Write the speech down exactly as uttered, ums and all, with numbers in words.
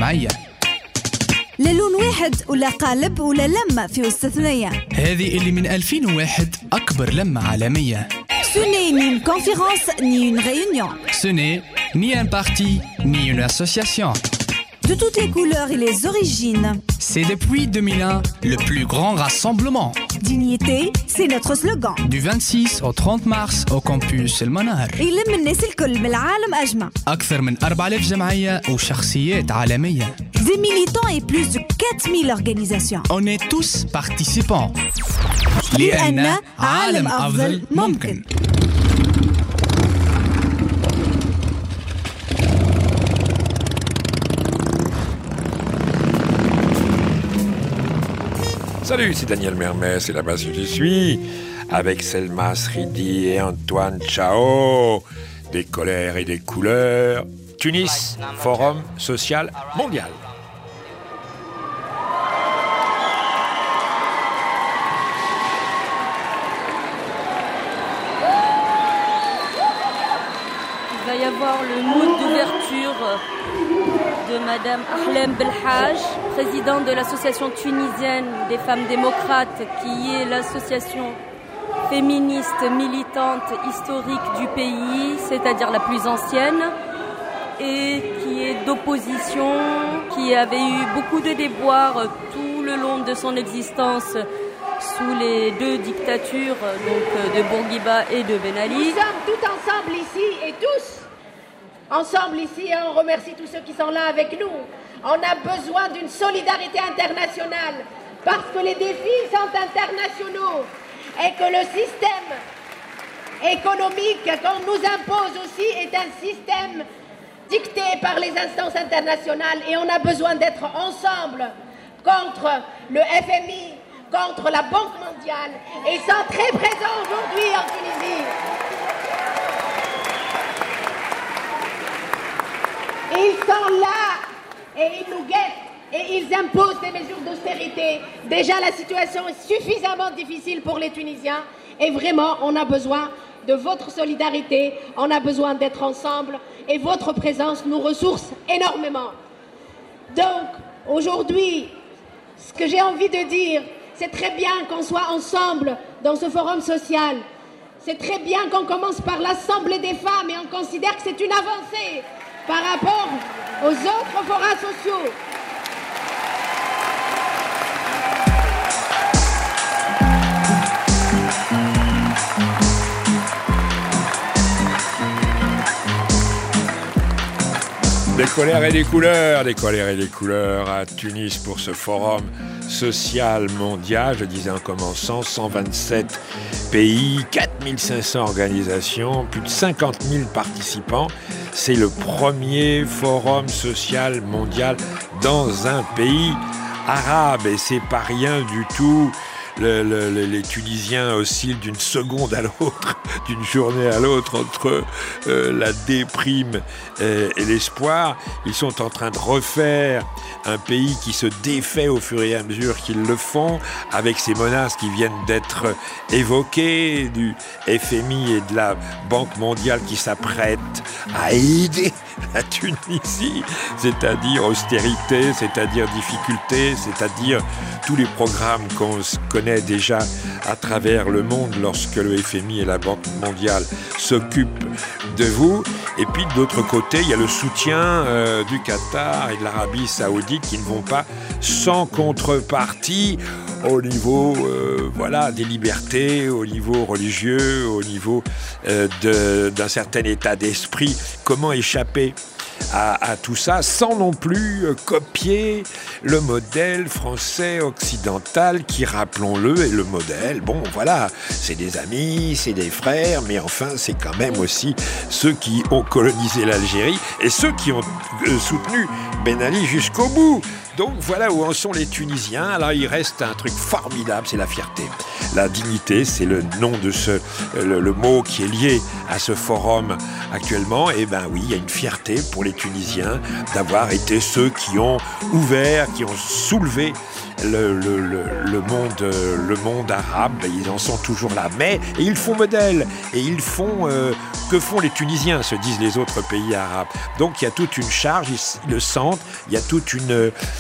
الجمعية. لا لون واحد ولا قالب ولا لمة في وسط ثنية. هذه اللي من ألفين وواحد أكبر لمة عالمية. Ce n'est ni une conférence ni une réunion. Ce n'est ni un parti ni une association. De toutes les couleurs et les origines. C'est depuis deux mille un le plus grand rassemblement. Dignité, c'est notre slogan. Du vingt-six au trente mars au campus المنار. يلم الناس الكل من العالم أجمع. أكثر من أربعة آلاف جمعية وشخصيات عالمية. Des militants et plus de quatre mille organisations. On est tous participants. لأن عالم أفضل ممكن. Salut, c'est Daniel Mermet, c'est là-bas que je suis, avec Selma Sridi et Antoine Chao, des colères et des couleurs. Tunis, Forum social mondial. Il va y avoir le mot d'ouverture de Madame Ahlem Belhaj, présidente de l'association tunisienne des femmes démocrates, qui est l'association féministe, militante, historique du pays, c'est-à-dire la plus ancienne, et qui est d'opposition, qui avait eu beaucoup de déboires tout le long de son existence sous les deux dictatures, donc de Bourguiba et de Ben Ali. Nous sommes tout ensemble ici et tous ensemble ici, et on remercie tous ceux qui sont là avec nous. On a besoin d'une solidarité internationale parce que les défis sont internationaux et que le système économique qu'on nous impose aussi est un système dicté par les instances internationales, et on a besoin d'être ensemble contre le F M I, contre la Banque mondiale, et ils sont très présents aujourd'hui en Tunisie. Ils sont là et ils nous guettent et ils imposent des mesures d'austérité. Déjà, la situation est suffisamment difficile pour les Tunisiens et vraiment, on a besoin de votre solidarité, on a besoin d'être ensemble et votre présence nous ressource énormément. Donc, aujourd'hui, ce que j'ai envie de dire, c'est très bien qu'on soit ensemble dans ce forum social. C'est très bien qu'on commence par l'Assemblée des femmes et on considère que c'est une avancée par rapport aux autres forats sociaux. Des colères et des couleurs, des colères et des couleurs à Tunis pour ce forum social mondial. Je disais en commençant, cent vingt-sept pays, quatre mille cinq cents organisations, plus de cinquante mille participants. C'est le premier forum social mondial dans un pays arabe et c'est pas rien du tout. Le, le, le, les Tunisiens oscillent d'une seconde à l'autre, d'une journée à l'autre, entre euh, la déprime et, et l'espoir. Ils sont en train de refaire un pays qui se défait au fur et à mesure qu'ils le font, avec ces menaces qui viennent d'être évoquées, du F M I et de la Banque mondiale qui s'apprêtent à aider la Tunisie, c'est-à-dire austérité, c'est-à-dire difficulté, c'est-à-dire tous les programmes qu'on connaît déjà à travers le monde lorsque le F M I et la Banque mondiale s'occupent de vous. Et puis de l'autre côté, il y a le soutien euh, du Qatar et de l'Arabie saoudite qui ne vont pas sans contrepartie au niveau euh, voilà, des libertés, au niveau religieux, au niveau euh, de, d'un certain état d'esprit. Comment échapper à, à tout ça sans non plus euh, copier le modèle français occidental qui, rappelons-le, est le modèle, bon voilà, c'est des amis, c'est des frères, mais enfin c'est quand même aussi ceux qui ont colonisé l'Algérie et ceux qui ont euh, soutenu Ben Ali jusqu'au bout. Donc voilà où en sont les Tunisiens. Alors il reste un truc formidable, c'est la fierté. La dignité, c'est le nom de ce, le, le mot qui est lié à ce forum actuellement. Et ben oui, il y a une fierté pour les Tunisiens d'avoir été ceux qui ont ouvert, qui ont soulevé le, le, le, le, monde, le monde arabe. Ils en sont toujours là. Mais et ils font modèle. Et ils font... Euh, que font les Tunisiens, se disent les autres pays arabes. Donc il y a toute une charge, ils, ils le sentent. Il y a toute une,